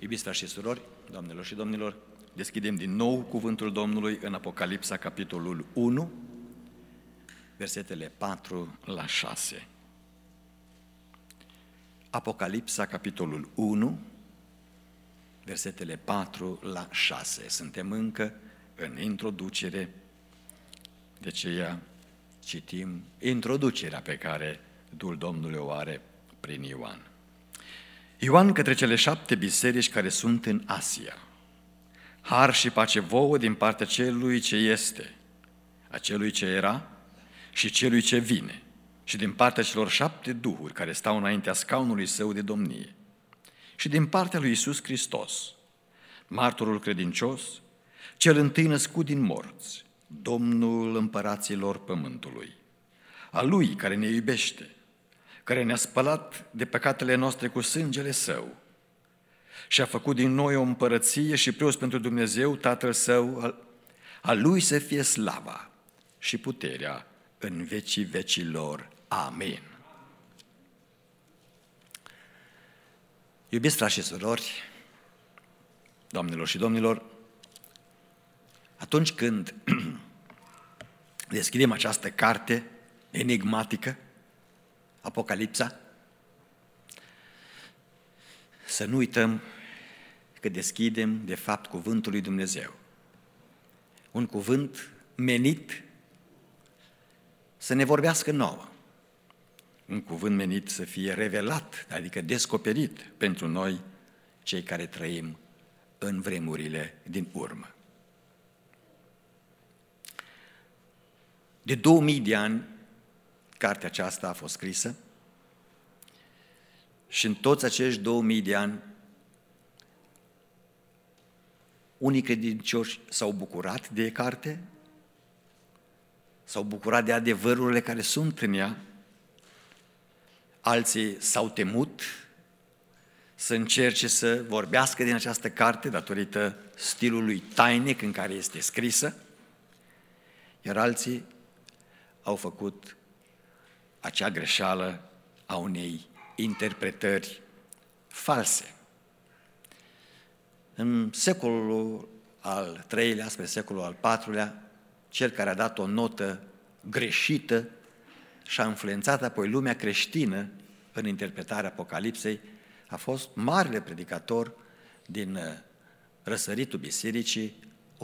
Iubiți frați și surori, doamnelor și domnilor, deschidem din nou cuvântul Domnului în Apocalipsa, capitolul 1, versetele 4 la 6. Apocalipsa, capitolul 1, versetele 4 la 6. Suntem încă în introducere, de aceea citim introducerea pe care Duhul Domnului o are prin Ioan. Ioan către cele 7 biserici care sunt în Asia. Har și pace vouă din partea celui ce este, a celui ce era și celui ce vine, și din partea celor 7 duhuri care stau înaintea scaunului său de domnie, și din partea lui Iisus Hristos, martorul credincios, cel întâi născut din morți, Domnul împăraților pământului, a Lui care ne iubește, care ne-a spălat de păcatele noastre cu sângele Său și a făcut din noi o împărăție și preoți pentru Dumnezeu Tatăl Său, a Lui să fie slava și puterea în vecii vecilor. Amin. Iubiți frați și surori, doamnelor și domnilor, atunci când deschidem această carte enigmatică, Apocalipsa, să nu uităm că deschidem, de fapt, cuvântul lui Dumnezeu. Un cuvânt menit să ne vorbească nouă. Un cuvânt menit să fie revelat, adică descoperit pentru noi, cei care trăim în vremurile din urmă. De 2000 de ani, cartea aceasta a fost scrisă și în toți acești 2000 de ani, unii credincioși s-au bucurat de carte, s-au bucurat de adevărurile care sunt în ea, alții s-au temut să încerce să vorbească din această carte datorită stilului tainic în care este scrisă, iar alții au făcut acea greșeală a unei interpretări false. În secolul al III-lea spre secolul al IV-lea, cel care a dat o notă greșită și a influențat apoi lumea creștină în interpretarea Apocalipsei a fost marele predicator din răsăritul bisericii,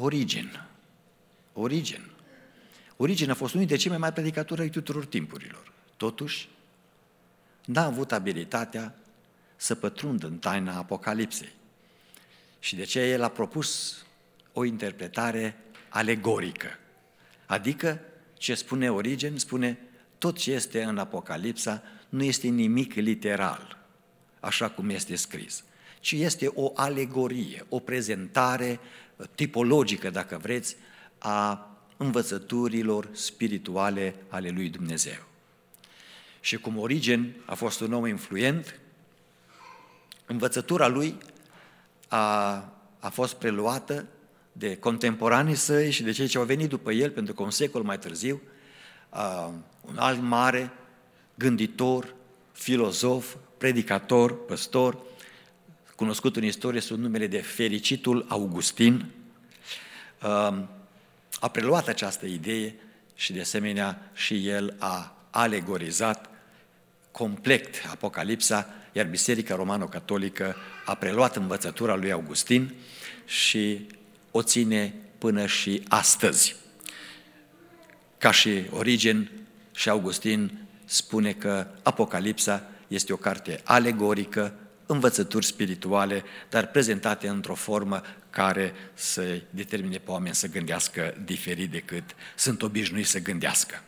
Origen. Origen a fost unul dintre cei mai mari predicatori ai tuturor timpurilor. Totuși, n-a avut abilitatea să pătrundă în taina Apocalipsei. Și de aceea el a propus o interpretare alegorică. Adică, ce spune Origen, spune tot ce este în Apocalipsa nu este nimic literal, așa cum este scris, ci este o alegorie, o prezentare tipologică, dacă vreți, a învățăturilor spirituale ale lui Dumnezeu. Și cum Origen a fost un om influent, învățătura lui a fost preluată de contemporanii săi și de cei ce au venit după el, pentru că un secol mai târziu, un alt mare gânditor, filozof, predicator, păstor, cunoscut în istorie sub numele de Fericitul Augustin, a preluat această idee și de asemenea și el a alegorizat complet Apocalipsa, iar Biserica Romano-Catolică a preluat învățătura lui Augustin și o ține până și astăzi. Ca și Origen, și Augustin spune că Apocalipsa este o carte alegorică, învățături spirituale, dar prezentate într-o formă care să determine pe oameni să gândească diferit decât sunt obișnuiți să gândească.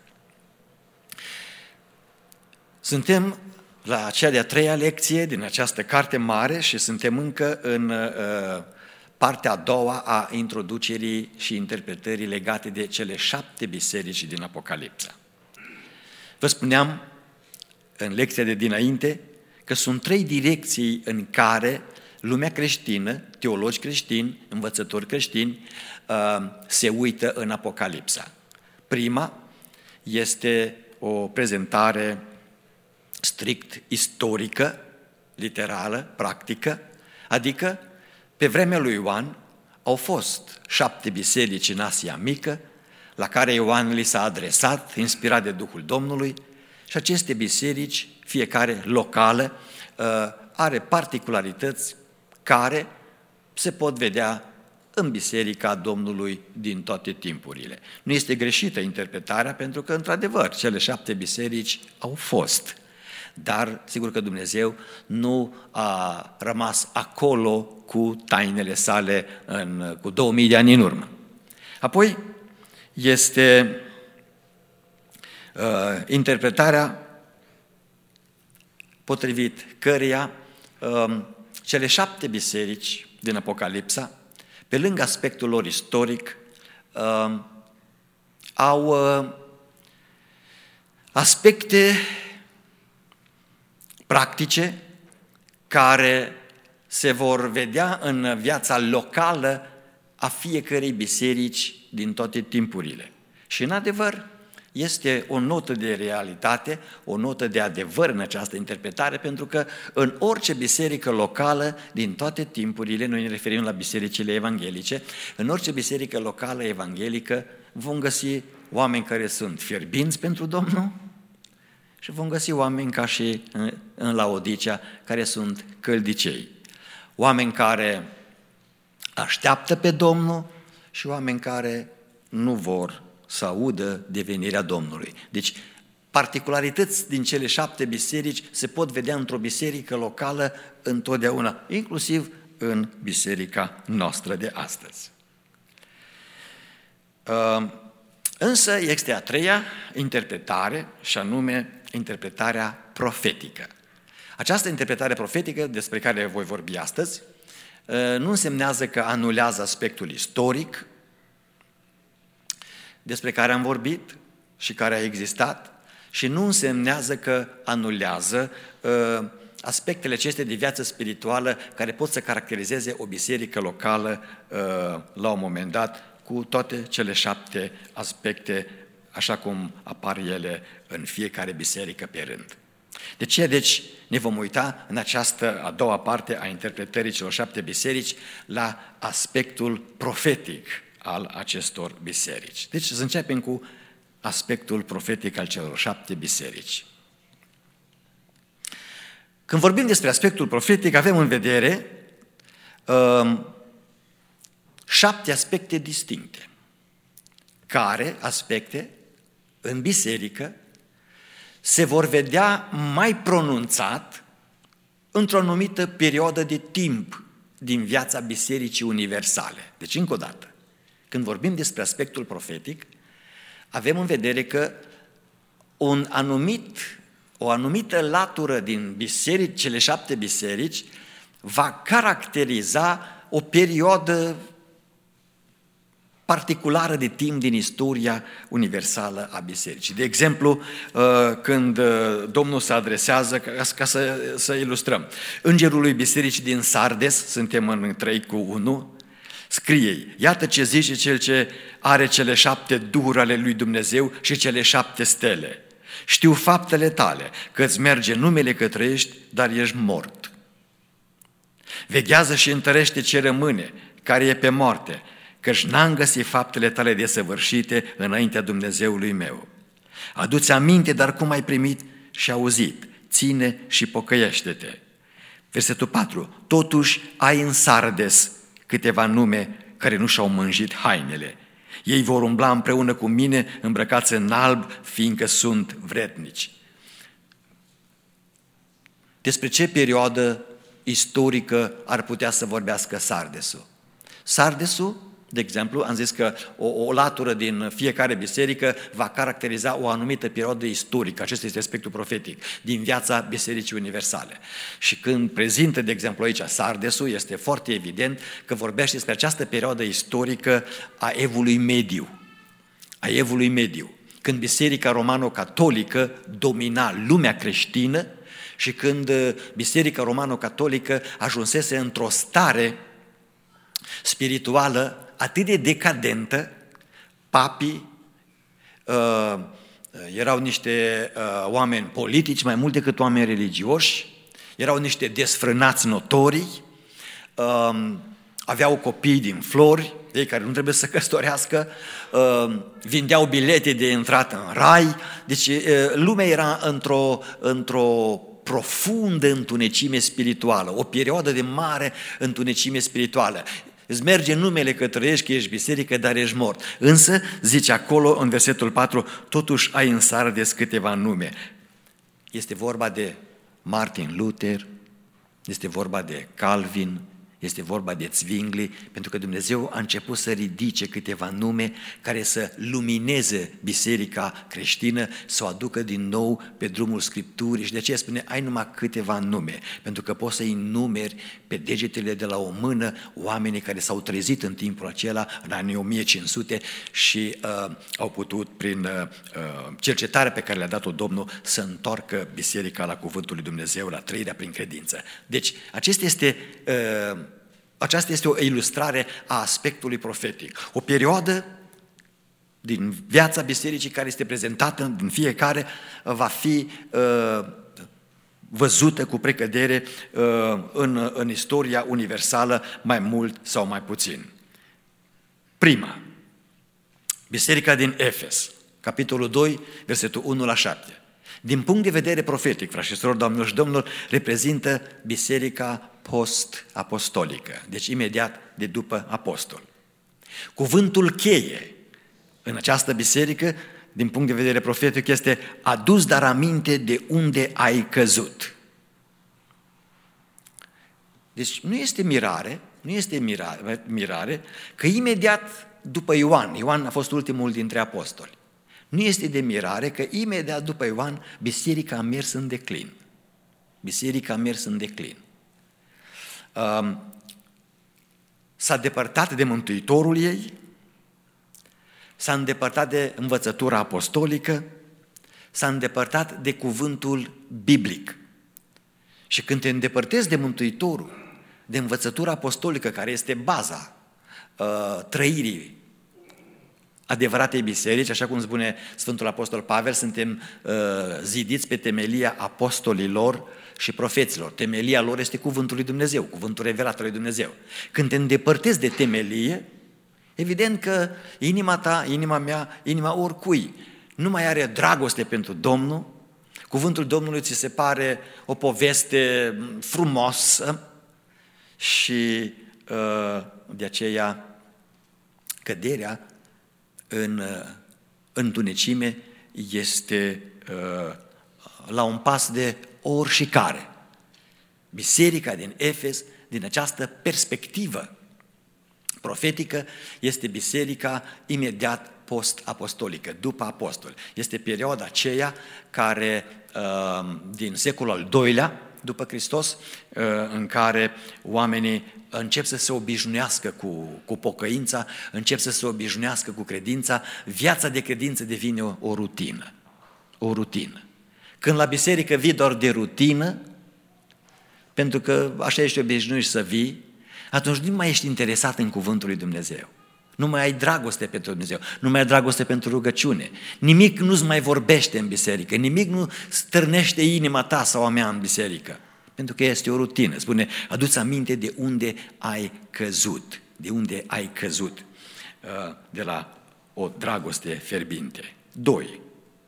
Suntem la cea de-a 3-a lecție din această carte mare și suntem încă în partea a doua a introducerii și interpretării legate de cele 7 biserici din Apocalipsa. Vă spuneam în lecția de dinainte că sunt 3 direcții în care lumea creștină, teologi creștini, învățători creștini, se uită în Apocalipsa. Prima este o prezentare strict istorică, literală, practică, adică pe vremea lui Ioan au fost 7 biserici în Asia Mică, la care Ioan li s-a adresat, inspirat de Duhul Domnului, și aceste biserici, fiecare locală, are particularități care se pot vedea în Biserica Domnului din toate timpurile. Nu este greșită interpretarea, pentru că, într-adevăr, cele 7 biserici au fost. Dar, sigur că Dumnezeu nu a rămas acolo cu tainele sale cu 2000 de ani în urmă. Apoi este interpretarea potrivit căreia cele 7 biserici din Apocalipsa, pe lângă aspectul lor istoric, au aspecte practice care se vor vedea în viața locală a fiecărei biserici din toate timpurile. Și în adevăr, este o notă de realitate, o notă de adevăr în această interpretare, pentru că în orice biserică locală din toate timpurile, noi ne referim la bisericile evanghelice, în orice biserică locală evanghelică vom găsi oameni care sunt fierbinți pentru Domnul și vom găsi oameni ca și în Laodicea, care sunt căldicei. Oameni care așteaptă pe Domnul și oameni care nu vor să audă de venirea Domnului. Deci, particularități din cele 7 biserici se pot vedea într-o biserică locală întotdeauna, inclusiv în biserica noastră de astăzi. Însă este a treia interpretare, și anume interpretarea profetică. Această interpretare profetică, despre care voi vorbi astăzi, nu însemnează că anulează aspectul istoric despre care am vorbit și care a existat, și nu însemnează că anulează aspectele acestea de viață spirituală care pot să caracterizeze o biserică locală la un moment dat, cu toate cele 7 aspecte, așa cum apar ele în fiecare biserică pe rând. De ce, deci, ne vom uita în această a doua parte a interpretării celor 7 biserici la aspectul profetic al acestor biserici. Deci să începem cu aspectul profetic al celor 7 biserici. Când vorbim despre aspectul profetic, avem în vedere 7 aspecte distincte, care aspecte în biserică se vor vedea mai pronunțat într-o anumită perioadă de timp din viața Bisericii Universale. Deci, încă o dată, când vorbim despre aspectul profetic, avem în vedere că o anumită latură din biserici, cele 7 biserici, va caracteriza o perioadă particulară de timp din istoria universală a bisericii. De exemplu, când Domnul se adresează, ca să ilustrăm, îngerului bisericii din Sardes, suntem în 3:1, scrie: iată ce zice cel ce are cele 7 duhuri ale lui Dumnezeu și cele 7 stele. Știu faptele tale, că îți merge numele că trăiești, dar ești mort. Veghează și întărește ce rămâne, care e pe moarte, căci n-am găsit faptele tale desăvârșite înaintea Dumnezeului meu. Adu-ți aminte, dar cum ai primit și auzit, ține și pocăiește-te. Versetul 4. Totuși ai în Sardes câteva nume care nu și-au mânjit hainele. Ei vor umbla împreună cu mine îmbrăcați în alb, fiindcă sunt vrednici. Despre ce perioadă istorică ar putea să vorbească Sardesul? Sardesul, de exemplu, am zis că o latură din fiecare biserică va caracteriza o anumită perioadă istorică, acesta este aspectul profetic, din viața Bisericii Universale. Și când prezintă, de exemplu, aici Sardesul, este foarte evident că vorbește despre această perioadă istorică a Evului Mediu. A Evului Mediu, când Biserica Romano-Catolică domina lumea creștină și când Biserica Romano-Catolică ajunsese într-o stare spirituală atât de decadentă, papii erau niște oameni politici mai mult decât oameni religioși, erau niște desfrânați notorii, aveau copii din flori, ei care nu trebuie să căsătorească, vindeau bilete de intrată în rai, deci lumea era într-o profundă întunecime spirituală, o perioadă de mare întunecime spirituală. Îți merge numele că trăiești, că ești biserică, dar ești mort. Însă, zice acolo în versetul 4, totuși ai în Sardes câteva nume. Este vorba de Martin Luther, este vorba de Calvin, este vorba de Zwingli, pentru că Dumnezeu a început să ridice câteva nume care să lumineze biserica creștină, să o aducă din nou pe drumul Scripturii și de aceea spune, ai numai câteva nume, pentru că poți să-i numeri pe degetele de la o mână oamenii care s-au trezit în timpul acela, în anii 1500 și au putut, prin cercetarea pe care le-a dat-o Domnul, să întoarcă biserica la cuvântul lui Dumnezeu, la trăirea prin credință. Deci, aceasta este o ilustrare a aspectului profetic. O perioadă din viața bisericii care este prezentată din fiecare va fi văzută cu precădere în istoria universală mai mult sau mai puțin. Prima, biserica din Efes, capitolul 2, versetul 1 la 7. Din punct de vedere profetic, frați și surori, doamnelor și domnilor, reprezintă biserica post-apostolică, deci imediat de după apostol. Cuvântul cheie în această biserică, din punct de vedere profetic, este adu-ți dar aminte de unde ai căzut. Deci nu este mirare că imediat după Ioan a fost ultimul dintre apostoli. Nu este de mirare că imediat după Ioan biserica a mers în declin. Biserica a mers în declin. S-a depărtat de Mântuitorul ei, s-a îndepărtat de învățătura apostolică, s-a îndepărtat de cuvântul biblic. Și când te îndepărtezi de Mântuitorul, de învățătura apostolică, care este baza trăirii adevăratei biserici, așa cum spune Sfântul Apostol Pavel, suntem zidiți pe temelia apostolilor și profeților. Temelia lor este cuvântul lui Dumnezeu, cuvântul revelat al lui Dumnezeu. Când te îndepărtezi de temelie, evident că inima ta, inima mea, inima oricui nu mai are dragoste pentru Domnul, cuvântul Domnului ți se pare o poveste frumoasă și de aceea căderea în întunecime este la un pas de oricare. Biserica din Efes, din această perspectivă profetică, este biserica imediat post-apostolică, după apostoli. Este perioada aceea care, din secolul al II-lea, după Hristos, în care oamenii încep să se obișnuiască cu pocăința, încep să se obișnuiască cu credința, viața de credință devine o rutină. O rutină. Când la biserică vii doar de rutină, pentru că așa ești obișnuit să vii, atunci nu mai ești interesat în cuvântul lui Dumnezeu. Nu mai ai dragoste pentru Dumnezeu, nu mai ai dragoste pentru rugăciune. Nimic nu-ți mai vorbește în biserică, nimic nu stârnește inima ta sau a mea în biserică. Pentru că este o rutină. Spune, adu-ți aminte de unde ai căzut, de unde ai căzut de la o dragoste fierbinte. 2.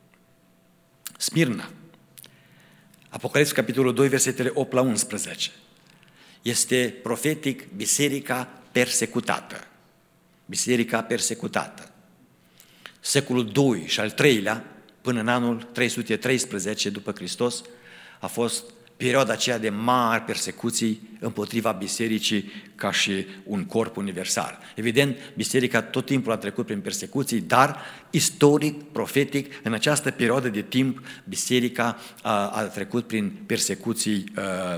Smirna. Apocalipsa, capitolul 2, versetele 8 la 11. Este profetic biserica persecutată. Biserica persecutată. Secolul 2 și al 3-lea, până în anul 313 după Hristos, a fost perioada aceea de mari persecuții împotriva bisericii ca și un corp universal. Evident, biserica tot timpul a trecut prin persecuții, dar istoric, profetic, în această perioadă de timp, biserica a trecut prin persecuții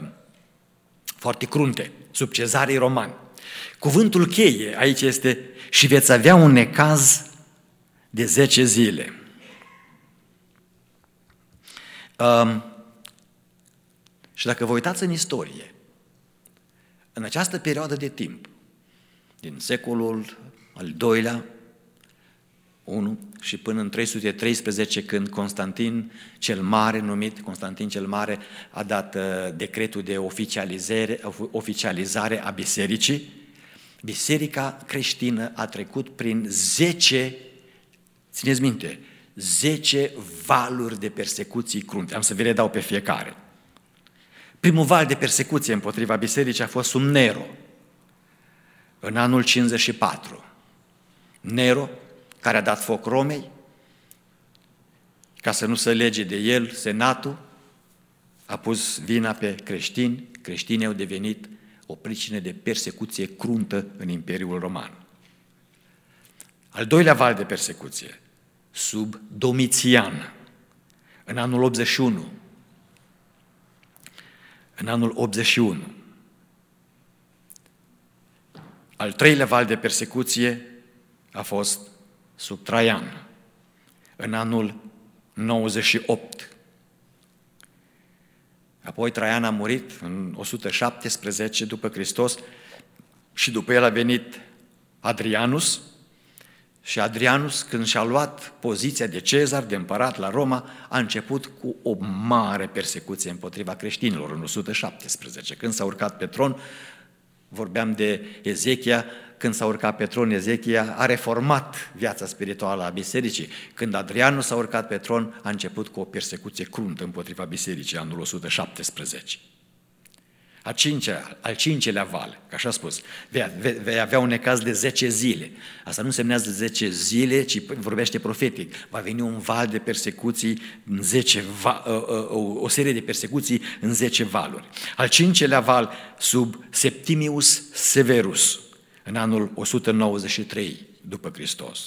foarte crunte, sub cezarii romani. Cuvântul cheie aici este și veți avea un necaz de 10 zile. Și dacă vă uitați în istorie, în această perioadă de timp, din secolul al II-lea, 1 și până în 313, când Constantin cel Mare, numit Constantin cel Mare, a dat decretul de oficializare a bisericii, Biserica creștină a trecut prin 10, țineți minte, 10 valuri de persecuții crunte. Am să vi le dau pe fiecare. Primul val de persecuție împotriva bisericii a fost sub Nero, în anul 54. Nero, care a dat foc Romei, ca să nu se lege de el, senatul a pus vina pe creștini, creștinii au devenit o pricină de persecuție cruntă în Imperiul Roman. Al doilea val de persecuție, sub Domitian, în anul 81. În anul 81. Al treilea val de persecuție a fost sub Traian, în anul 98. Apoi Traian a murit în 117 după Hristos și după el a venit Adrianus. Și Adrianus, când și-a luat poziția de cezar, de împărat la Roma, a început cu o mare persecuție împotriva creștinilor în 117. Când s-a urcat pe tron, vorbeam de Ezechia, când s-a urcat pe tron, Ezechia a reformat viața spirituală a bisericii. Când Adrianus s-a urcat pe tron, a început cu o persecuție cruntă împotriva bisericii, anul 117. Al cincelea val, că așa a spus, vei avea un necaz de 10 zile. Asta nu însemnează 10 zile, ci vorbește profetic. Va veni un val de persecuții, o serie de persecuții în 10 valuri. Al cincelea val, sub Septimius Severus, în anul 193 după Hristos.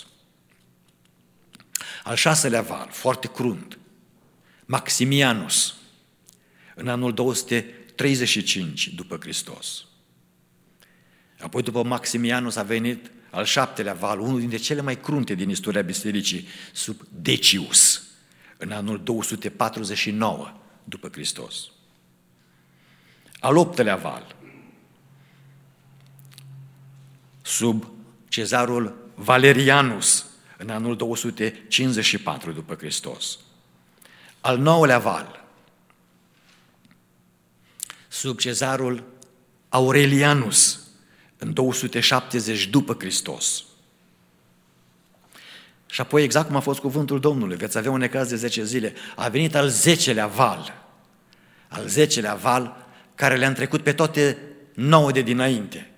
Al șaselea val, foarte crunt, Maximianus, în anul 235 după Hristos. Apoi după Maximianus a venit al șaptelea val, unul dintre cele mai crunte din istoria bisericii, sub Decius, în anul 249 după Hristos. Al optelea val, sub cezarul Valerianus, în anul 254 după Hristos. Al nouălea val, sub cezarul Aurelianus, în 270 după Hristos. Și apoi, exact cum a fost cuvântul Domnului, veți avea un necaz de 10 zile, a venit al 10-lea val, care le-a întrecut pe toate 9 de dinainte.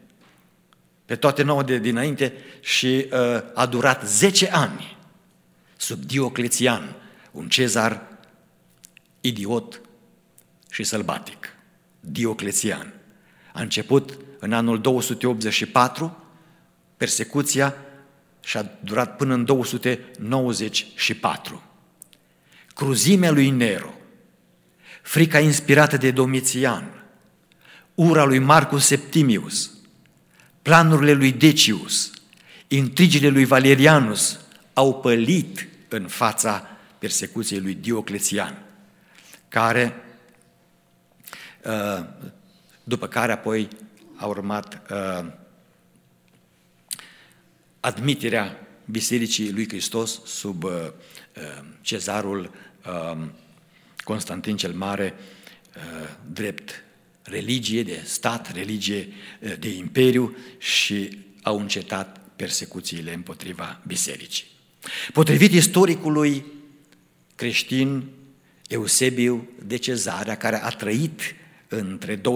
Și a durat 10 ani sub Dioclețian, un cezar idiot și sălbatic. Dioclețian. A început în anul 284 persecuția și a durat până în 294. Cruzimea lui Nero, frica inspirată de Domitian, ura lui Marcus Septimius, planurile lui Decius, intrigile lui Valerianus au pălit în fața persecuției lui Dioclețian, după care apoi a urmat admiterea Bisericii lui Hristos sub cezarul Constantin cel Mare, drept religie de stat, religie de imperiu, și au încetat persecuțiile împotriva bisericii. Potrivit istoricului creștin Eusebiu de Cezarea, care a trăit între 260-339,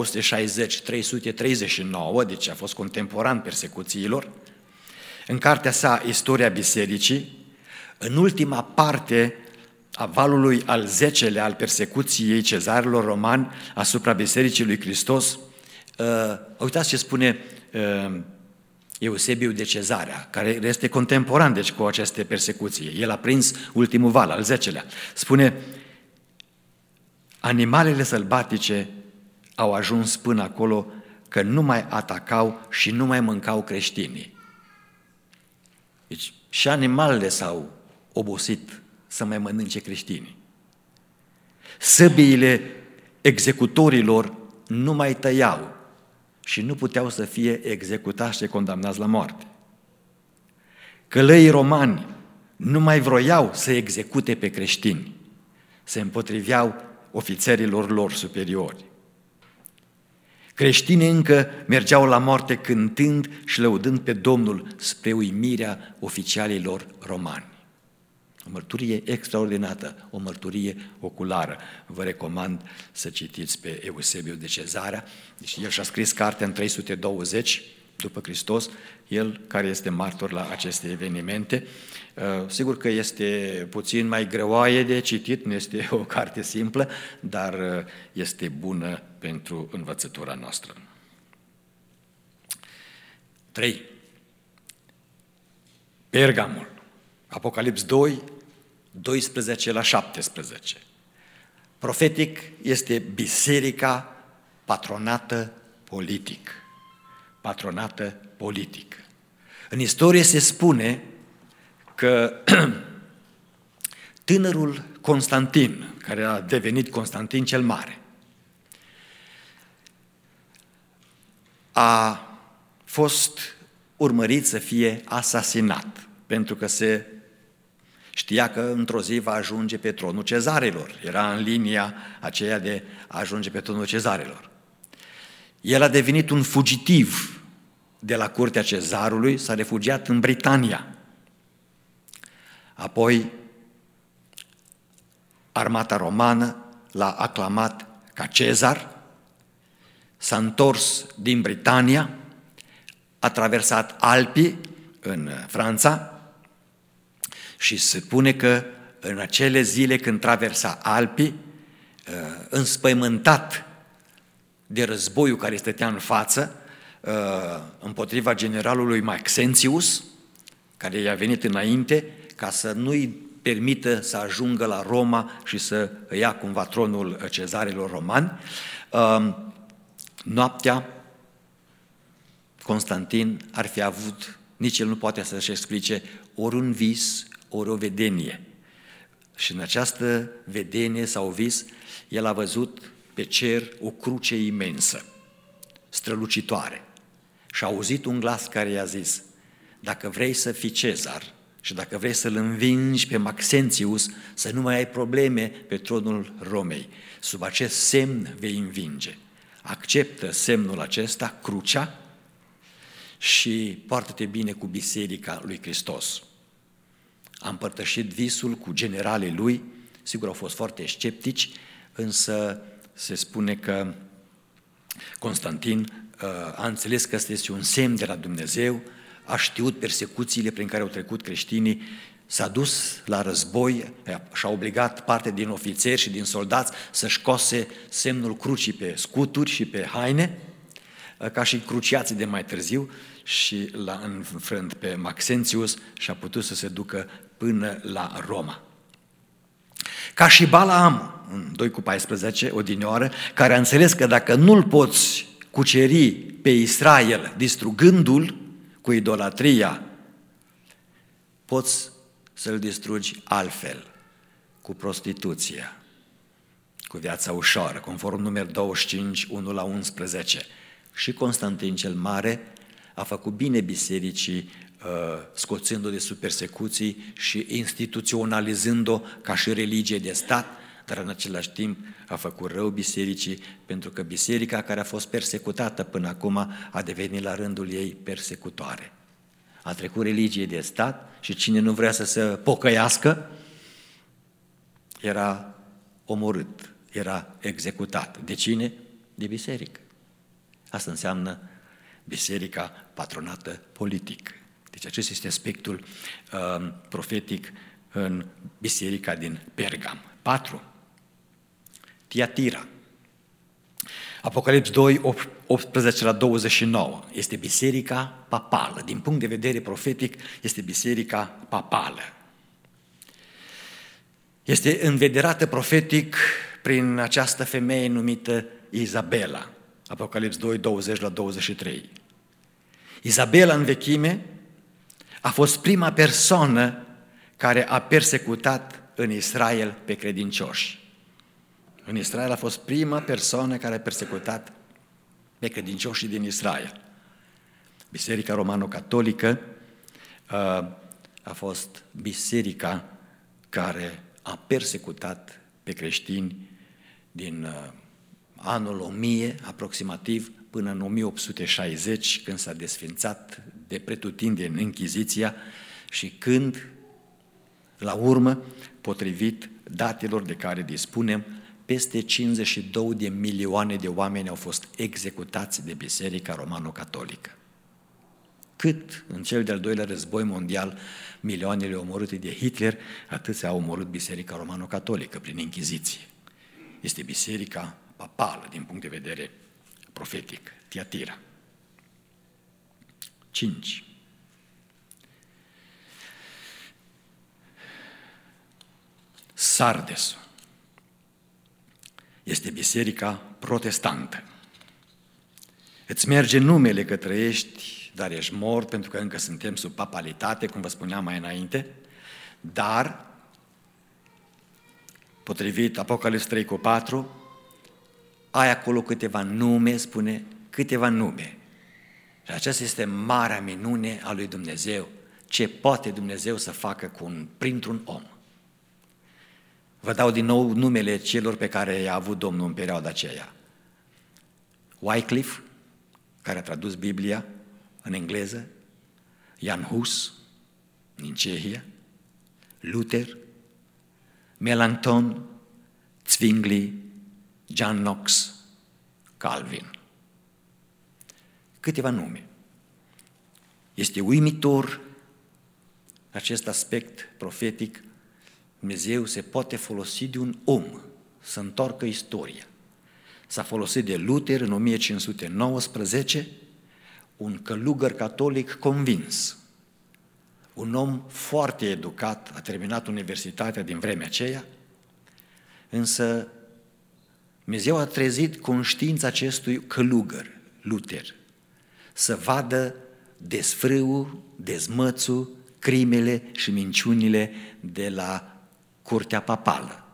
deci a fost contemporan persecuțiilor, în cartea sa Istoria Bisericii, în ultima parte a valului al 10-lea al persecuției cezarilor romani asupra Bisericii lui Hristos, uitați ce spune Eusebiu de Cezarea, care este contemporan deci cu aceste persecuții. El a prins ultimul val, al 10-lea. Spune: animalele sălbatice au ajuns până acolo că nu mai atacau și nu mai mâncau creștinii. Deci și animalele s-au obosit să mai mănânce creștinii. Săbiile executorilor nu mai tăiau și nu puteau să fie executați și condamnați la moarte. Călăii romani nu mai vroiau să execute pe creștini, se împotriveau ofițerilor lor superiori. Creștinii încă mergeau la moarte cântând și lăudând pe Domnul spre uimirea oficialilor romani. O mărturie extraordinară, o mărturie oculară. Vă recomand să citiți pe Eusebiu de Cezarea. Deci el și-a scris cartea în 320 după Hristos, el care este martor la aceste evenimente. Sigur că este puțin mai greoaie de citit, nu este o carte simplă, dar este bună pentru învățătura noastră. 3. Pergamul. Apocalips 2, 12 la 17. Profetic este biserica patronată politic. Patronată politic. În istorie se spune că tânărul Constantin, care a devenit Constantin cel Mare, a fost urmărit să fie asasinat, pentru că se știa că într-o zi va ajunge pe tronul cezarilor. Era în linia aceea de a ajunge pe tronul cezarilor. El a devenit un fugitiv de la curtea cezarului, s-a refugiat în Britania. Apoi, armata romană l-a aclamat ca cezar, s-a întors din Britania, a traversat Alpii în Franța și se spune că în acele zile când traversa Alpii, înspăimântat de războiul care stătea în față, împotriva generalului Maxentius, care i-a venit înainte, ca să nu-i permită să ajungă la Roma și să ia cumva tronul cezarilor romani. Noaptea, Constantin ar fi avut, nici el nu poate să-și explice, ori un vis, ori o vedenie. Și în această vedenie sau vis, el a văzut pe cer o cruce imensă, strălucitoare. Și a auzit un glas care i-a zis: dacă vrei să fii cezar și dacă vrei să-l învingi pe Maxentius, să nu mai ai probleme pe tronul Romei, sub acest semn vei învinge. Acceptă semnul acesta, crucea, și poartă-te bine cu biserica lui Hristos. A împărtășit visul cu generalii lui, sigur au fost foarte sceptici, însă se spune că Constantin a înțeles că este un semn de la Dumnezeu, a știut persecuțiile prin care au trecut creștinii, s-a dus la război și a obligat parte din ofițeri și din soldați să-și cose semnul crucii pe scuturi și pe haine, ca și cruciații de mai târziu, și l-a înfrânt pe Maxentius și a putut să se ducă până la Roma. Ca și Balaam, în 2:14, odinioară, care a înțeles că dacă nu-l poți cuceri pe Israel distrugându-l cu idolatria, poți să-l distrugi altfel, cu prostituția, cu viața ușoară, conform număr 25, 1-11. Și Constantin cel Mare a făcut bine bisericii, scoțându-o de sub persecuții și instituționalizând-o ca și religie de stat, dar în același timp a făcut rău bisericii, pentru că biserica care a fost persecutată până acum a devenit la rândul ei persecutoare. A trecut religie de stat și cine nu vrea să se pocăiască era omorât, era executat. De cine? De biserică. Asta înseamnă biserica patronată politic. Deci acesta este aspectul profetic în biserica din Pergam. 4. Tiatira. Apocalips 2, 18-29. Este biserica papală. Din punct de vedere profetic, este biserica papală. Este învederată profetic prin această femeie numită Izabela. Apocalips 2, 20-23. Izabela în vechime a fost prima persoană care a persecutat în Israel pe credincioși. În Israel a fost prima persoană care a persecutat pe credincioșii din Israel. Biserica Romano-Catolică a fost biserica care a persecutat pe creștini din anul 1000 aproximativ până în 1860, când s-a desfințat de pretutindeni Închiziția și când, la urmă, potrivit datelor de care dispunem, peste 52 de milioane de oameni au fost executați de Biserica Romano-Catolică. Cât în cel de-al doilea război mondial milioanele omorâte de Hitler, atâția au omorât Biserica Romano-Catolică prin Închiziție. Este biserica papală din punct de vedere profetic, Tiatira. 5. Sardesul este biserica protestantă. Îți merge numele că trăiești, dar ești mort, pentru că încă suntem sub papalitate, cum vă spuneam mai înainte, dar, potrivit Apocalips 3:4, ai acolo câteva nume, spune, câteva nume. Și aceasta este marea minune a lui Dumnezeu, ce poate Dumnezeu să facă printr-un om. Vă dau din nou numele celor pe care i-a avut Domnul în perioada aceea. Wycliffe, care a tradus Biblia în engleză, Jan Hus, din Cehia, Luther, Melanchthon, Zwingli, John Knox, Calvin. Câteva nume. Este uimitor acest aspect profetic. Dumnezeu se poate folosi de un om să întoarcă istoria. S-a folosit de Luther în 1519, un călugăr catolic convins, un om foarte educat, a terminat universitatea din vremea aceea, însă Dumnezeu a trezit conștiința acestui călugăr, Luther, să vadă desfrâul, dezmățul, crimele și minciunile de la curtea papală.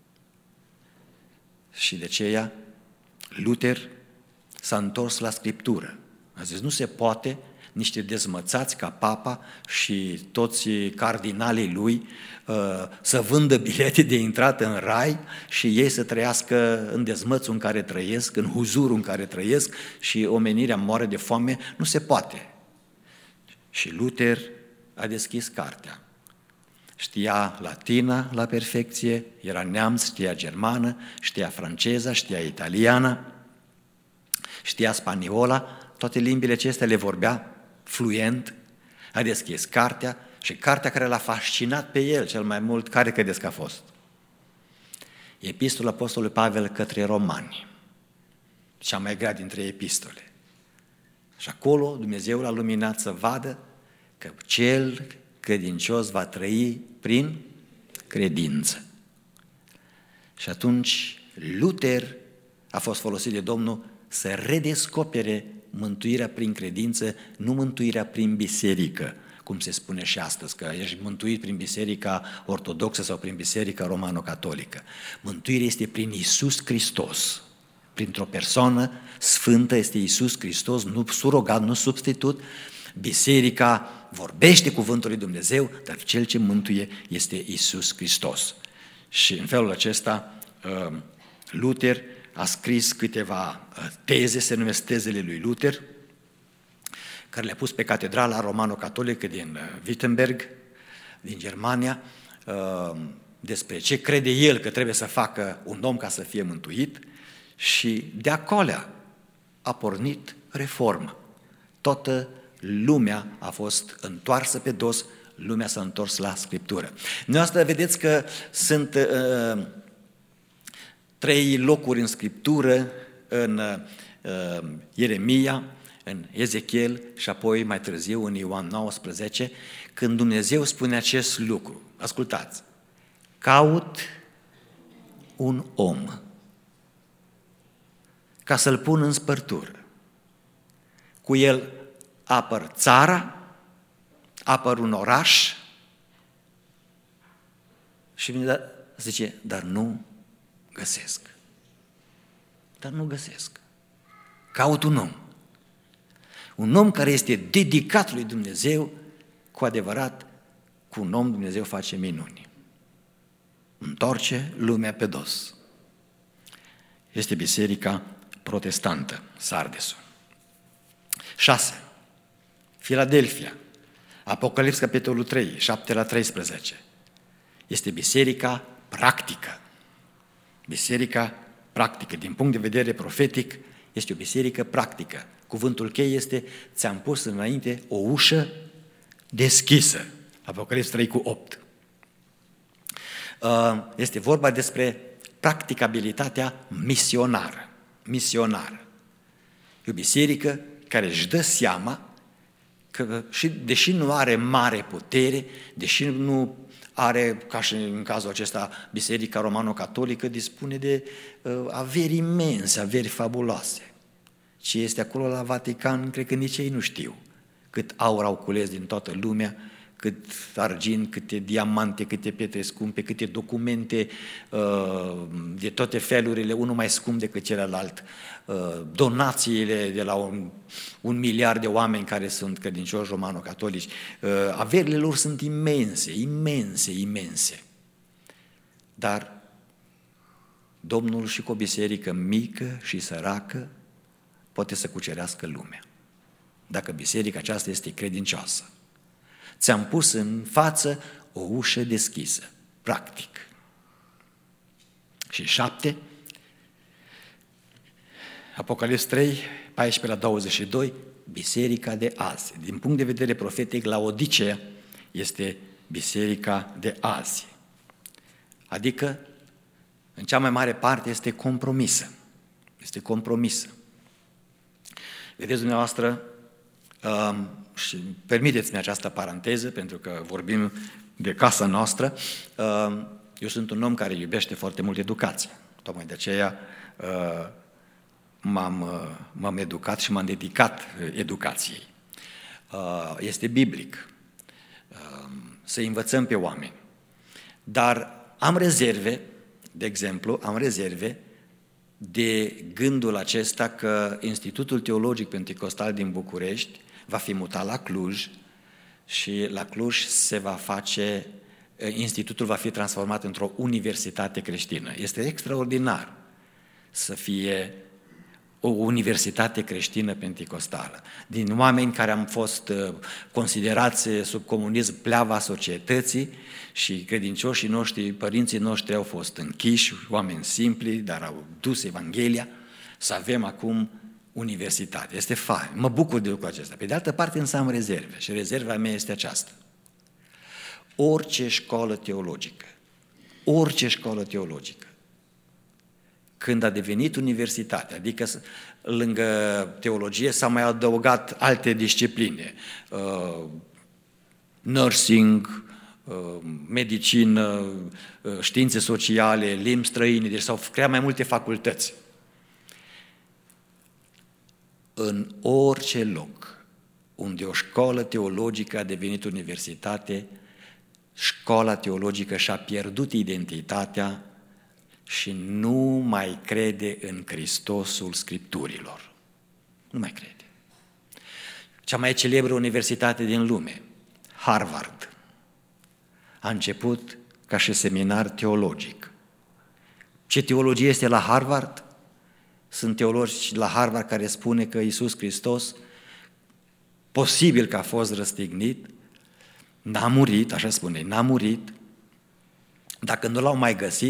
Și de aceea Luther s-a întors la Scriptură. A zis, nu se poate niște dezmățați ca papa și toți cardinalii lui să vândă bilete de intrată în rai și ei să trăiască în dezmățul în care trăiesc, în huzurul în care trăiesc și omenirea moare de foame. Nu se poate. Și Luther a deschis cartea. Știa latina la perfecție, era neamț, știa germană, știa franceza, știa italiana, știa spaniola, toate limbile acestea le vorbea fluent, a deschis cartea și cartea care l-a fascinat pe el cel mai mult, care credeți că a fost? Epistola Apostolului Pavel către Romani, cea mai grea dintre epistole. Și acolo Dumnezeu l-a luminat să vadă că cel credincios va trăi prin credință. Și atunci Luther a fost folosit de Domnul să redescopere mântuirea prin credință, nu mântuirea prin biserică, cum se spune și astăzi, că ești mântuit prin biserica ortodoxă sau prin biserica romano-catolică. Mântuirea este prin Iisus Hristos. Printr-o persoană sfântă este Iisus Hristos, nu surogat, nu substitut. Biserica vorbește cuvântul lui Dumnezeu, dar cel ce mântuie este Iisus Hristos. Și în felul acesta Luther a scris câteva teze, se numesc tezele lui Luther, care le-a pus pe catedrala romano-catolică din Wittenberg, din Germania, despre ce crede el că trebuie să facă un om ca să fie mântuit, și de acolo a pornit reforma. Toată lumea a fost întoarsă pe dos, lumea s-a întors la Scriptură. Noastră vedeți că sunt 3 locuri în Scriptură, în Ieremia, în Ezechiel și apoi mai târziu în Ioan 19, când Dumnezeu spune acest lucru. Ascultați! Caut un om ca să-l pun în spărtură. Cu el apăr țara, apăr un oraș și zice, dar nu găsesc. Dar nu găsesc. Caut un om. Un om care este dedicat lui Dumnezeu, cu adevărat, cu un om Dumnezeu face minuni. Întoarce lumea pe dos. Este biserica protestantă, Sardesul. 6. Filadelfia, Apocalips, capitolul 3, 7-13. Este biserica practică. Biserica practică, din punct de vedere profetic, este o biserică practică. Cuvântul cheie este: ți-am pus înainte o ușă deschisă. Apocalips 3:8. Este vorba despre practicabilitatea misionară. Misionară. E o biserică care își dă seama că, deși nu are mare putere, deși nu are, ca și în cazul acesta, Biserica Romano-Catolică dispune de averi imense, averi fabuloase. Ce este acolo la Vatican, cred că nici ei nu știu cât aur au cules din toată lumea, cât argint, câte diamante, câte pietre scumpe, câte documente de toate felurile, unul mai scump decât celălalt, donațiile de la un miliard de oameni care sunt credincioși romano-catolici, averile lor sunt imense, imense, imense. Dar Domnul și cu o biserică mică și săracă poate să cucerească lumea, dacă biserica aceasta este credincioasă. Ți-am pus în față o ușă deschisă, practic. Și 7, Apocalips 3, 14-22, biserica de azi. Din punct de vedere profetic, Laodicea este biserica de azi. Adică, în cea mai mare parte, este compromisă. Este compromisă. Vedeți dumneavoastră, și permiteți-mi această paranteză, pentru că vorbim de casa noastră, eu sunt un om care iubește foarte mult educația. Tocmai de aceea m-am educat și m-am dedicat educației. Este biblic să învățăm pe oameni. Dar am rezerve, de exemplu, de gândul acesta că Institutul Teologic Penticostal din București va fi mutat la Cluj și la Cluj institutul va fi transformat într-o universitate creștină. Este extraordinar să fie o universitate creștină penticostală. Din oameni care am fost considerați sub comunism pleava societății și credincioșii noștri, părinții noștri au fost închiși, oameni simpli, dar au dus Evanghelia, să avem acum universitate. Este fain. Mă bucur de lucrul acesta. Pe de altă parte însă am rezerve și rezerva mea este aceasta. Orice școală teologică, când a devenit universitate, adică lângă teologie s-au mai adăugat alte discipline, nursing, medicină, științe sociale, limbi străine, deci s-au creat mai multe facultăți. În orice loc unde o școală teologică a devenit universitate, școala teologică și-a pierdut identitatea și nu mai crede în Hristosul Scripturilor. Nu mai crede. Cea mai celebră universitate din lume, Harvard, a început ca și seminar teologic. Ce teologie este la Harvard? Sunt teologi la Harvard care spune că Iisus Hristos, posibil că a fost răstignit, n-a murit, așa spune, n-a murit. Dacă nu l-au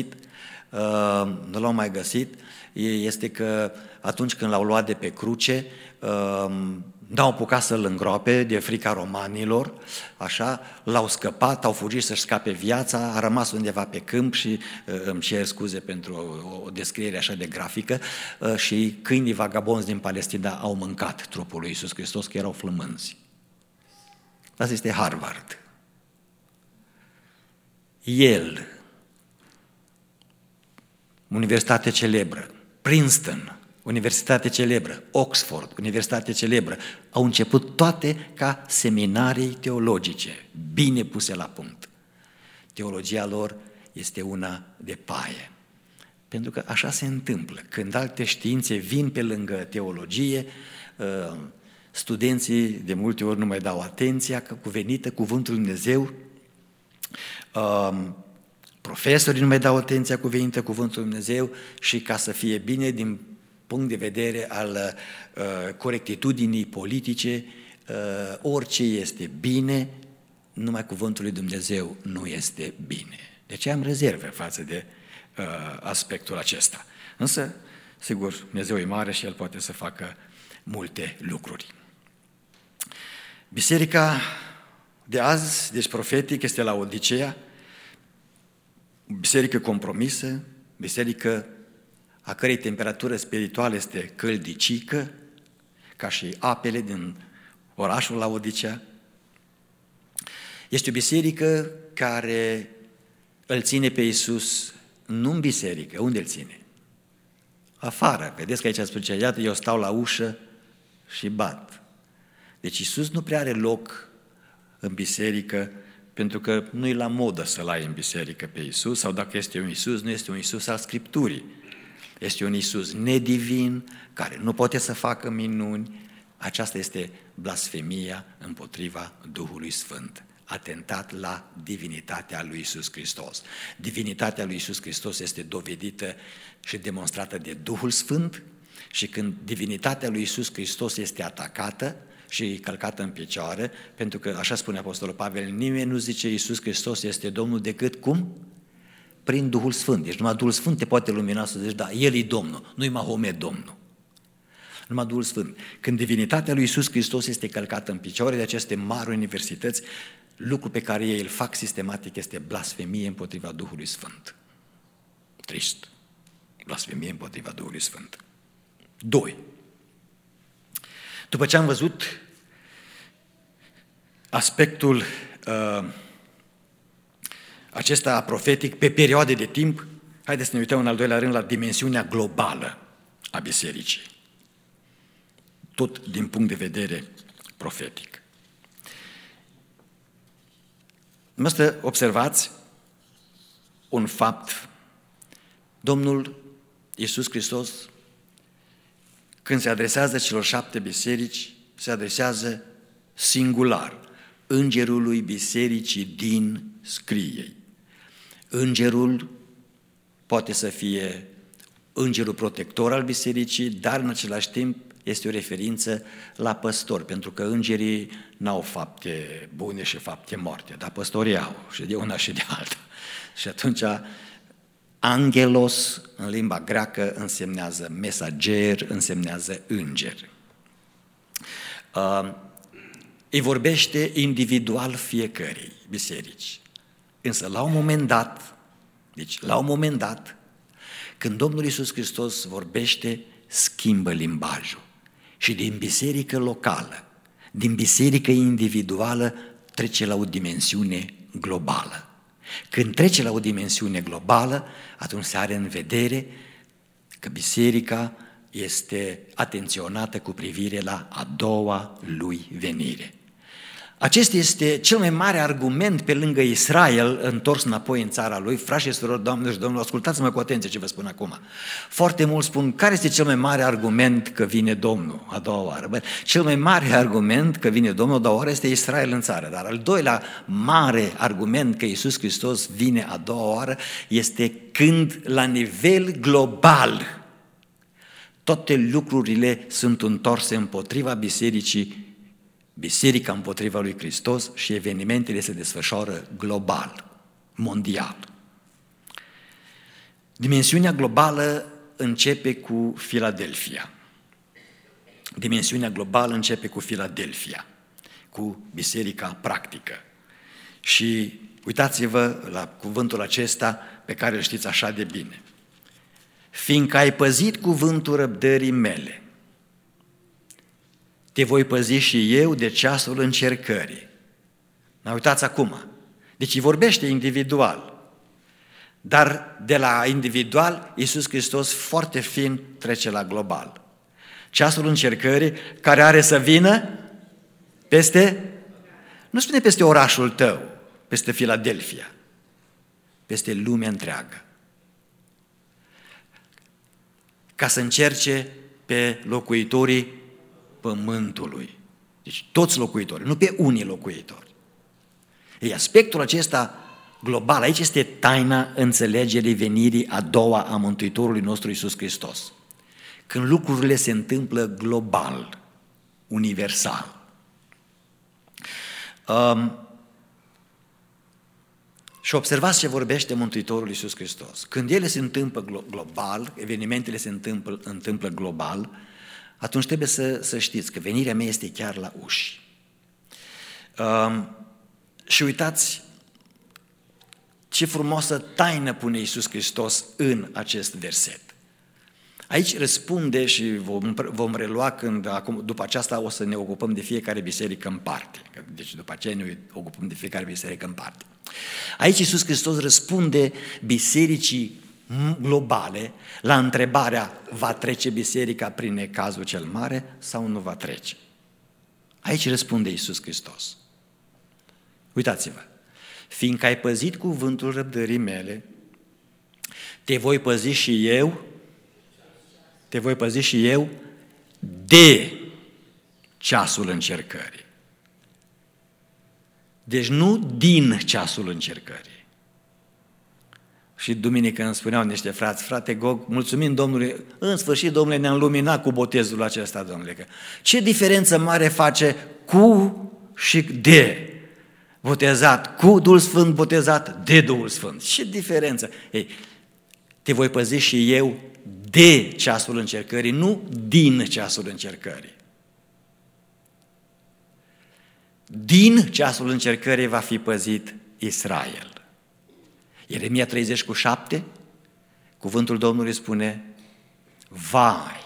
mai găsit, este că atunci când l-au luat de pe cruce, n-au apucat să-l îngroape de frica romanilor, așa, l-au scăpat, au fugit să-și scape viața, a rămas undeva pe câmp și îmi cer scuze pentru o descriere așa de grafică, și câinii vagabonzi din Palestina au mâncat trupul lui Iisus Hristos, că erau flămânzi. Asta este Harvard. El, universitate celebră, Princeton, universitate celebră, Oxford, universitate celebră, au început toate ca seminarii teologice, bine puse la punct. Teologia lor este una de paie. Pentru că așa se întâmplă. Când alte științe vin pe lângă teologie, studenții de multe ori nu mai dau atenția cuvenită cuvântul lui Dumnezeu, profesorii nu mai dau atenția cuvenită cuvântul lui Dumnezeu și ca să fie bine din punct de vedere al corectitudinii politice, orice este bine, numai cuvântul lui Dumnezeu nu este bine. Deci am rezerve față de aspectul acesta. Însă, sigur, Dumnezeu e mare și El poate să facă multe lucruri. Biserica de azi, deci profetic, este la Laodiceea, biserică compromisă, biserică a cărei temperatură spirituală este căldicică, ca și apele din orașul Laodicea. Este o biserică care îl ține pe Iisus nu în biserică. Unde îl ține? Afară. Vedeți că aici spune, iată, eu stau la ușă și bat. Deci Iisus nu prea are loc în biserică, pentru că nu e la modă să-L ai în biserică pe Iisus, sau dacă este un Iisus, nu este un Iisus al Scripturii. Este un Iisus nedivin, care nu poate să facă minuni. Aceasta este blasfemia împotriva Duhului Sfânt. Atentat la divinitatea lui Iisus Hristos. Divinitatea lui Iisus Hristos este dovedită și demonstrată de Duhul Sfânt și când divinitatea lui Iisus Hristos este atacată și călcată în picioare, pentru că, așa spune Apostolul Pavel, nimeni nu zice Iisus Hristos este Domnul decât cum? Prin Duhul Sfânt. Deci numai Duhul Sfânt te poate lumina să zici, da, El e Domnul, nu-i Mahomet Domnul. Numai Duhul Sfânt. Când divinitatea lui Iisus Hristos este călcată în picioare de aceste mari universități, lucru pe care ei îl fac sistematic este blasfemie împotriva Duhului Sfânt. Trist. Blasfemie împotriva Duhului Sfânt. 2. După ce am văzut aspectul acesta profetic pe perioade de timp, haideți să ne uităm în al doilea rând la dimensiunea globală a bisericii. Tot din punct de vedere profetic. Dumneavoastră observați un fapt. Domnul Iisus Hristos, când se adresează celor 7 biserici, se adresează singular, îngerului bisericii din Scriei. Îngerul poate să fie îngerul protector al bisericii, dar în același timp este o referință la păstori, pentru că îngerii n-au fapte bune și fapte moarte, dar păstorii au, și de una și de alta. Și atunci, angelos, în limba greacă, însemnează mesager, însemnează înger. Îi vorbește individual fiecărei biserici. Însă, la un moment dat, când Domnul Iisus Hristos vorbește, schimbă limbajul. Și din biserică locală, din biserică individuală, trece la o dimensiune globală. Când trece la o dimensiune globală, atunci se are în vedere că biserica este atenționată cu privire la a doua lui venire. Acesta este cel mai mare argument pe lângă Israel întors înapoi în țara lui. Frați și surori, doamnelor și domnilor, ascultați-mă cu atenție ce vă spun acum. Foarte mulți spun, care este cel mai mare argument că vine Domnul a doua oară? Bă, cel mai mare argument că vine Domnul a doua oară este Israel în țară, dar al doilea mare argument că Iisus Hristos vine a doua oară este când la nivel global toate lucrurile sunt întorse împotriva bisericii, biserica împotriva lui Hristos și evenimentele se desfășoară global, mondial. Dimensiunea globală începe cu Filadelfia. Dimensiunea globală începe cu Filadelfia, cu biserica practică. Și uitați-vă la cuvântul acesta pe care îl știți așa de bine. Fiindcă ai păzit cuvântul răbdării mele, te voi păzi și eu de ceasul încercării. Dar uitați acum, deci îi vorbește individual, dar de la individual, Iisus Hristos foarte fin trece la global. Ceasul încercării care are să vină peste, nu spune peste orașul tău, peste Filadelfia, peste lumea întreagă, ca să încerce pe locuitorii pământului. Deci toți locuitorii, nu pe unii locuitori. Ei, aspectul acesta global, aici este taina înțelegerii venirii a doua a Mântuitorului nostru Iisus Hristos. când lucrurile se întâmplă global, universal. Și observați ce vorbește Mântuitorul Iisus Hristos. Când ele se întâmplă global, evenimentele se întâmplă global, atunci trebuie să știți că venirea mea este chiar la uși. Și uitați ce frumoasă taină pune Iisus Hristos în acest verset. Aici răspunde și vom relua după aceasta o să ne ocupăm de fiecare biserică în parte. Deci după aceea ne ocupăm de fiecare biserică în parte. Aici Iisus Hristos răspunde bisericii globale la întrebarea: va trece biserica prin necazul cel mare sau nu va trece? Aici răspunde Iisus Hristos. Uitați-vă, fiindcă ai păzit cuvântul răbdării mele, te voi păzi și eu de ceasul încercării. Deci nu din ceasul încercării. Și duminică îmi spuneau niște frați: frate Gog, mulțumim Domnului, în sfârșit Domnule ne-a luminat cu botezul acesta, Domnule. Ce diferență mare face cu și de botezat, cu Duhul Sfânt botezat, de Duhul Sfânt. Ce diferență! Ei, te voi păzi și eu de ceasul încercării, nu din ceasul încercării. Din ceasul încercării va fi păzit Israel. Ieremia 30:7, cuvântul Domnului spune: vai,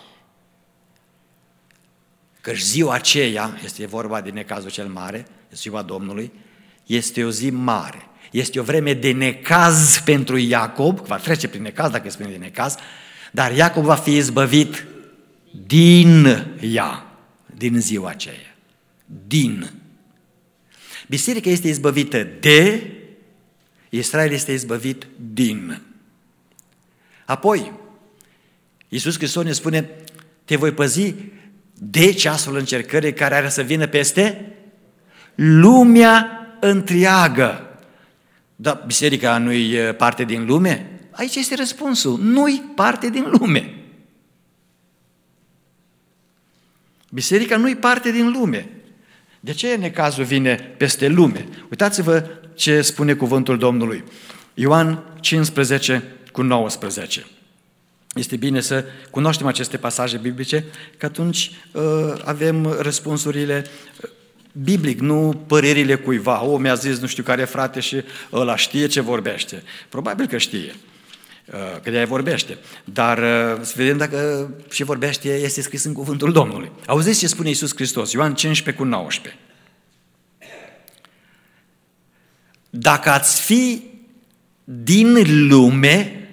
căci ziua aceea, este vorba de necazul cel mare, ziua Domnului, este o zi mare, este o vreme de necaz pentru Iacob, va trece prin necaz dacă spune de necaz, dar Iacob va fi izbăvit din ea, din ziua aceea, din. Biserica este izbăvită de, Israel este izbăvit din. Apoi, Iisus Hristos ne spune: te voi păzi de ceasul încercării care are să vină peste lumea întreagă. Da, biserica nu-i parte din lume? Aici este răspunsul: nu-i parte din lume. Biserica nu-i parte din lume. De ce necazul vine peste lume? Uitați-vă ce spune cuvântul Domnului. Ioan 15:19. Este bine să cunoaștem aceste pasaje biblice, că atunci avem răspunsurile biblic, nu părerile cuiva. Mi-a zis nu știu care frate și ăla știe ce vorbește. Probabil că știe, că de-aia vorbește. Dar să vedem dacă ce vorbește este scris în cuvântul Domnului. Auziți ce spune Iisus Hristos, Ioan 15:19. Dacă ați fi din lume,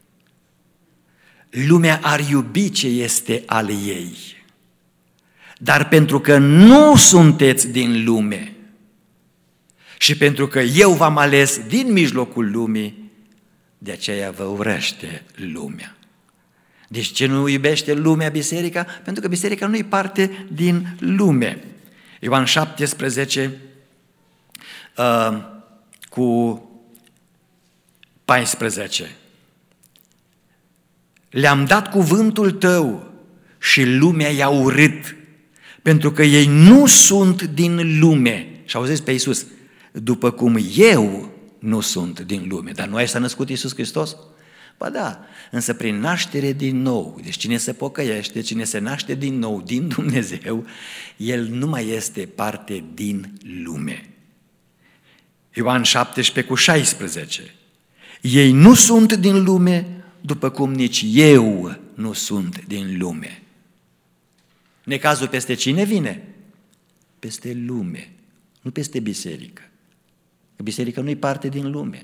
lumea ar iubi ce este al ei. Dar pentru că nu sunteți din lume și pentru că eu v-am ales din mijlocul lumii, de aceea vă urăște lumea. Deci ce nu iubește lumea biserica? Pentru că biserica nu e parte din lume. Ioan 17 cu 14. Le-am dat cuvântul tău și lumea i-a urât, pentru că ei nu sunt din lume. Și auziți pe Iisus: după cum eu nu sunt din lume. Dar nu aici s-a născut Iisus Hristos? Ba da, însă prin naștere din nou, deci cine se pocăiește, cine se naște din nou din Dumnezeu, el nu mai este parte din lume. Ioan 17:16. Ei nu sunt din lume, după cum nici eu nu sunt din lume. Necazul peste cine vine? Peste lume, nu peste biserică. Biserica nu e parte din lume.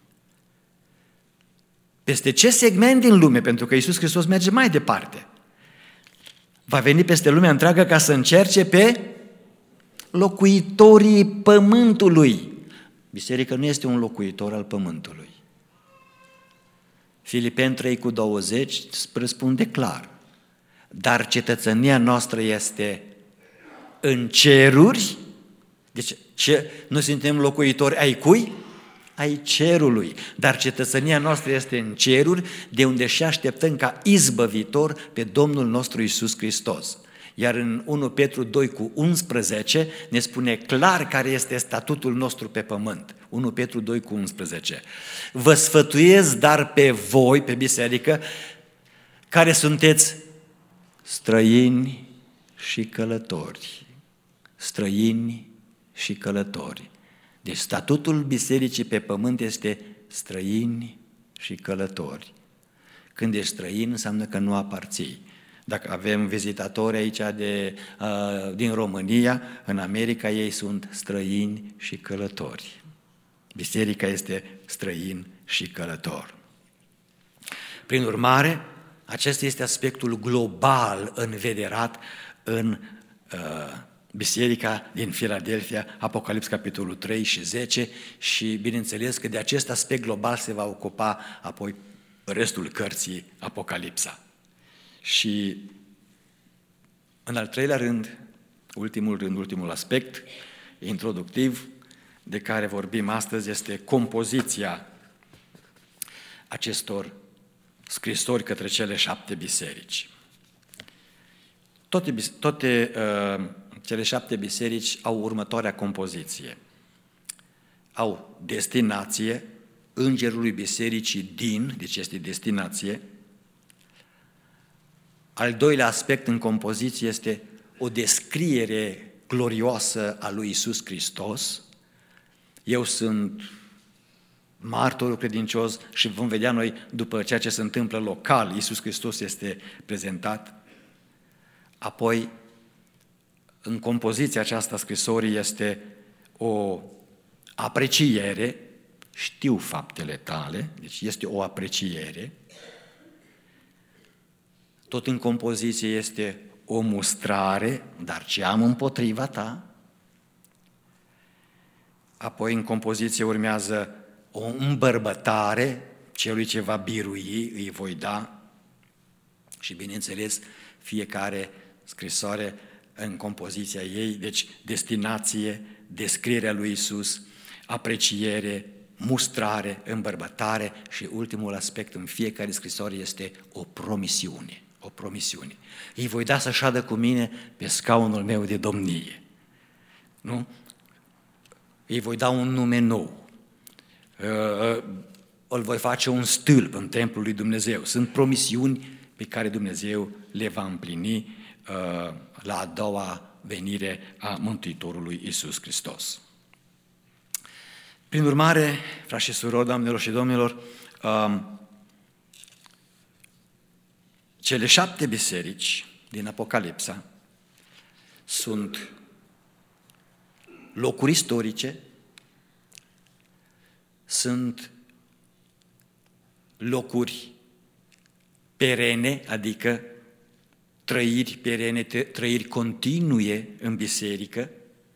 Peste ce segment din lume? Pentru că Iisus Hristos merge mai departe. Va veni peste lumea întreagă ca să încerce pe locuitorii pământului. Biserica nu este un locuitor al pământului. Filipeni 3:20 răspunde clar: dar cetățenia noastră este în ceruri. Deci noi suntem locuitori ai cui? ai cerului, dar cetățenia noastră este în ceruri, de unde și așteptăm ca izbăvitor pe Domnul nostru Iisus Hristos. Iar în 1 Petru 2:11 ne spune clar care este statutul nostru pe pământ. 1 Petru 2:11. Vă sfătuiesc dar pe voi, pe biserică, care sunteți străini și călători. Străini și călători. Deci statutul bisericii pe pământ este străini și călători. Când ești străin înseamnă că nu aparții. Dacă avem vizitatori aici din România, în America ei sunt străini și călători. Biserica este străin și călător. Prin urmare, acesta este aspectul global învederat în Biserica din Filadelfia, Apocalips capitolul 3 și 10 și bineînțeles că de acest aspect global se va ocupa apoi restul cărții Apocalipsa. Și în al treilea rând, ultimul aspect introductiv de care vorbim astăzi este compoziția acestor scrisori către cele 7 biserici. Toate cele 7 biserici au următoarea compoziție. Au destinație, îngerului bisericii din, deci este destinație. Al doilea aspect în compoziție este o descriere glorioasă a lui Iisus Hristos. Eu sunt martorul credincios și vom vedea noi după ceea ce se întâmplă local, Iisus Hristos este prezentat. Apoi, în compoziția aceasta scrisorii este o apreciere, știu faptele tale, deci este o apreciere. Tot în compoziție este o mustrare, dar ce am împotriva ta? Apoi în compoziție urmează o îmbărbătare, celui ce va birui îi voi da. Și bineînțeles, fiecare scrisoare în compoziția ei, deci destinație, descrierea lui Iisus, apreciere, mustrare, îmbărbătare și ultimul aspect în fiecare scrisoare este o promisiune. O promisiune. Îi voi da să șadă cu mine pe scaunul meu de domnie. Nu? Îi voi da un nume nou. Îl voi face un stâlp în templul lui Dumnezeu. Sunt promisiuni pe care Dumnezeu le va împlini la a doua venire a Mântuitorului Iisus Hristos. Prin urmare, frați și surori, doamnelor și domnilor, cele 7 biserici din Apocalipsa sunt locuri istorice, sunt locuri perene, adică trăiri perene, trăiri continue în biserică.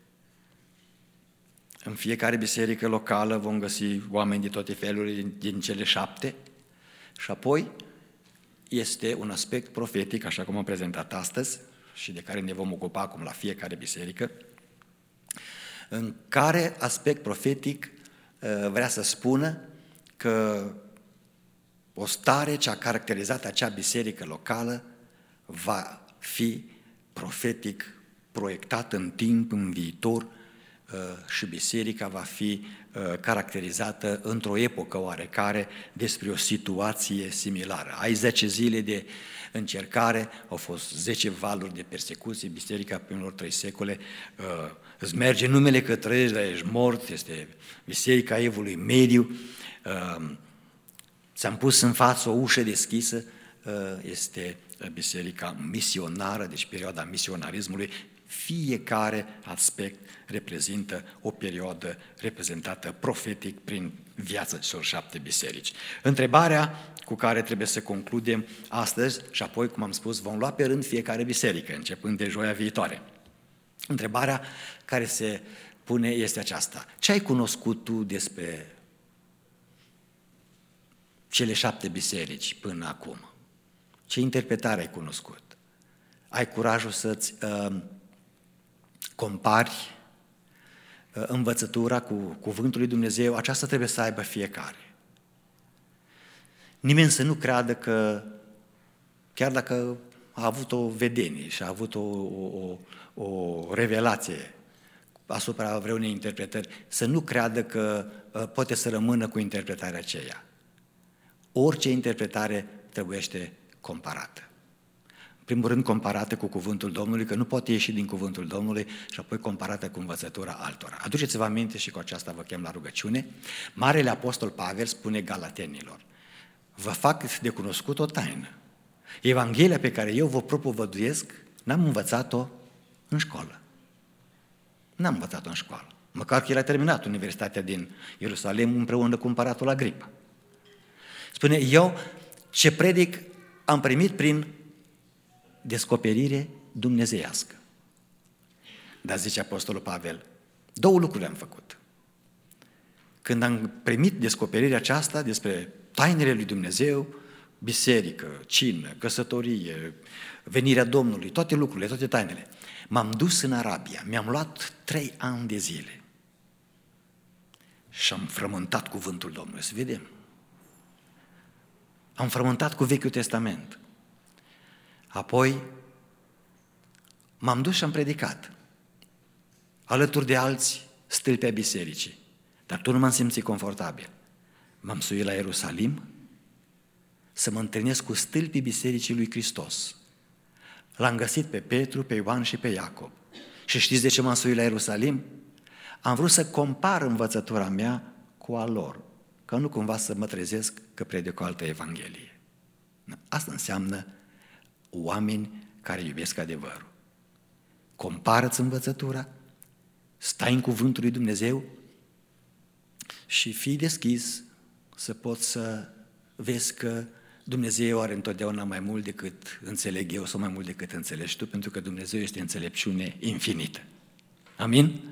În fiecare biserică locală vom găsi oameni de toate felurile din cele 7 și apoi este un aspect profetic, așa cum am prezentat astăzi și de care ne vom ocupa acum la fiecare biserică, în care aspect profetic vrea să spună că o stare ce a caracterizat acea biserică locală va fi profetic proiectat în timp, în viitor, și biserica va fi caracterizată într-o epocă oarecare despre o situație similară. Ai 10 zile de încercare, au fost 10 valuri de persecuție, biserica primilor 3 secole, îți merge numele că trăiești, dar ești mort, este biserica Evului Mediu, ți-am pus în față o ușă deschisă, este biserica misionară, deci perioada misionarismului. Fiecare aspect reprezintă o perioadă reprezentată profetic prin viața celor 7 biserici. Întrebarea cu care trebuie să concludem astăzi și apoi, cum am spus, vom lua pe rând fiecare biserică, începând de joia viitoare. Întrebarea care se pune este aceasta: ce ai cunoscut tu despre cele 7 biserici până acum? Ce interpretare ai cunoscut? Ai curajul să-ți compari învățătura cu cuvântul lui Dumnezeu, aceasta trebuie să aibă fiecare. Nimeni să nu creadă că, chiar dacă a avut o vedenie și a avut o revelație asupra vreunei interpretări, să nu creadă că poate să rămână cu interpretarea aceea. Orice interpretare trebuiește comparată. În primul rând comparată cu cuvântul Domnului, că nu poate ieși din cuvântul Domnului, și apoi comparată cu învățătura altora. Aduceți-vă aminte, și cu aceasta vă chem la rugăciune, Marele Apostol Pavel spune Galatenilor: vă fac de cunoscut o taină. Evanghelia pe care eu vă propovăduiesc, n-am învățat-o în școală. N-am învățat-o în școală. Măcar că el a terminat Universitatea din Ierusalim împreună cu împăratul Agripa. Spune, eu ce predic am primit prin descoperire dumnezeiască. Dar zice Apostolul Pavel, două lucruri am făcut. Când am primit descoperirea aceasta despre tainele lui Dumnezeu, biserică, cină, căsătorie, venirea Domnului, toate lucrurile, toate tainele, m-am dus în Arabia, mi-am luat 3 ani de zile și am frământat cuvântul Domnului, să vedem. Am frământat cu Vechiul Testament. Apoi m-am dus și am predicat alături de alți stâlpi ai bisericii, dar tot nu m-am simțit confortabil. M-am suit la Ierusalim să mă întâlnesc cu stâlpii bisericii lui Hristos. L-am găsit pe Petru, pe Ioan și pe Iacob. Și știți de ce m-am suit la Ierusalim? Am vrut să compar învățătura mea cu a lor, ca nu cumva să mă trezesc că predic o altă evanghelie. Asta înseamnă oameni care iubesc adevărul. Compară-ți învățătura, stai în cuvântul lui Dumnezeu și fii deschis să poți să vezi că Dumnezeu are întotdeauna mai mult decât înțeleg eu sau mai mult decât înțelegi tu, pentru că Dumnezeu este înțelepciune infinită. Amin?